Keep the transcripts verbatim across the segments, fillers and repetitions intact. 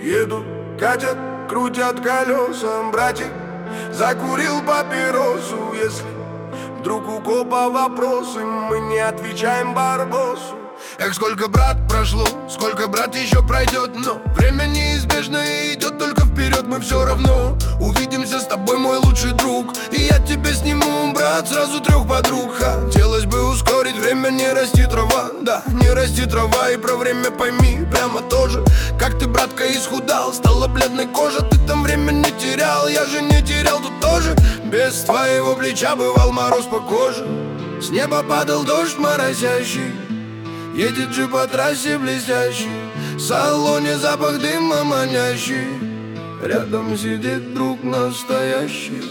Едут, катят, крутят колеса, братик закурил папиросу. Если вдруг у копа вопросы, мы не отвечаем барбосу. Эх, сколько, брат, прошло, сколько, брат, еще пройдет. Но время неизбежно и идет только вперед. Мы все равно увидимся с тобой, мой лучший друг. И я тебе сниму, брат, сразу трех подруг. Хотелось бы ускорить время, не расти трава. Да, не расти трава, и про время пойми прямо тоже. Как ты, братка, исхудал, стала бледной кожа. Ты там время не терял, я же не терял тут тоже. Без твоего плеча бывал мороз по коже. С неба падал дождь морозящий. Едет джип по трассе блестящий, в салоне запах дыма манящий. Рядом сидит друг настоящий.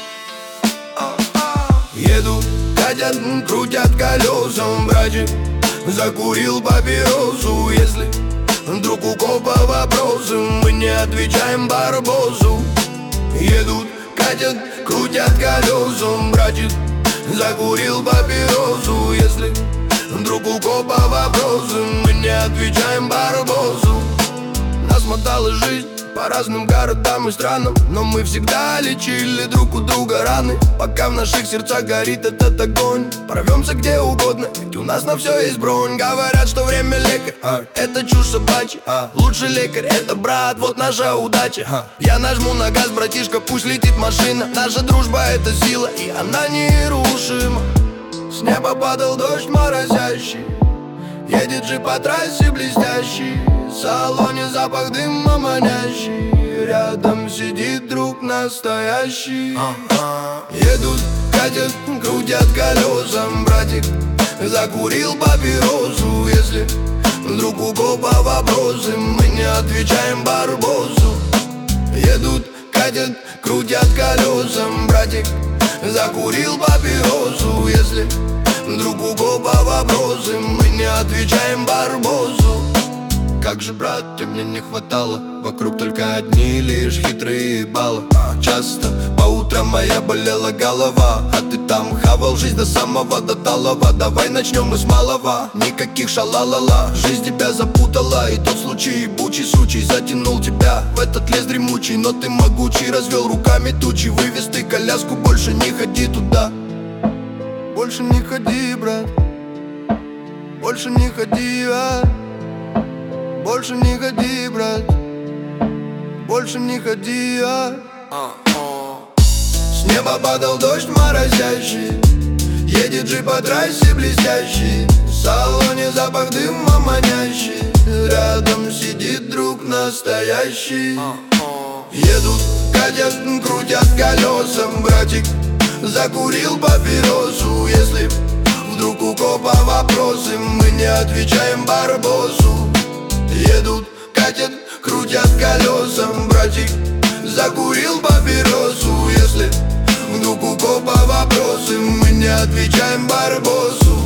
Едут, катят, крутят колесом, братик закурил папиросу. Если вдруг у копа вопросы, мы не отвечаем барбосу. Едут, катят, крутят колесом, братик закурил папиросу. Если вдруг у копа вопросы, мы не отвечаем барбосу. Нас мотала жизнь по разным городам и странам, но мы всегда лечили друг у друга раны. Пока в наших сердцах горит этот огонь, порвемся где угодно, ведь у нас на все есть бронь. Говорят, что время лекарь, а, это чушь собачья, а, лучший лекарь это брат, вот наша удача, а. Я нажму на газ, братишка, пусть летит машина. Наша дружба это сила, и она нерушима. С неба падал дождь морозящий. Едет джип по трассе блестящий, в салоне запах дыма манящий. Рядом сидит друг настоящий. Едут, катят, крутят колесом, братик закурил папиросу. Если вдруг у копа вопросы, мы не отвечаем барбосу. Едут, катят, крутят колесом, братик закурил папиросу. Если вдруг у копа вопросы, мы не отвечаем барбосу. Как же, брат, тебе мне не хватало, вокруг только одни лишь хитрые баллы. Часто по утрам моя болела голова, а ты там хавал жизнь до самого до талого. Давай начнем мы с малого, никаких шалалала. Жизнь тебя запутала, и тот случай ебучий сучий затянул тебя в этот лес дремучий. Но ты могучий, развел руками тучи, вывез ты коляску, больше не ходи туда. Больше не ходи, брат, больше не ходи, а. Больше не ходи, брат, больше не ходи, а. С неба падал дождь морозящий. Едет джип по трассе блестящий, в салоне запах дыма манящий. Рядом сидит друг настоящий. Едут, катят, крутят колесом, братик закурил папиросу. Если вдруг у копа вопросы, мы не отвечаем барбосу. Едут, катят, крутят колесом, братик закурил папиросу. Если вдруг у копа вопросы, мы не отвечаем барбосу.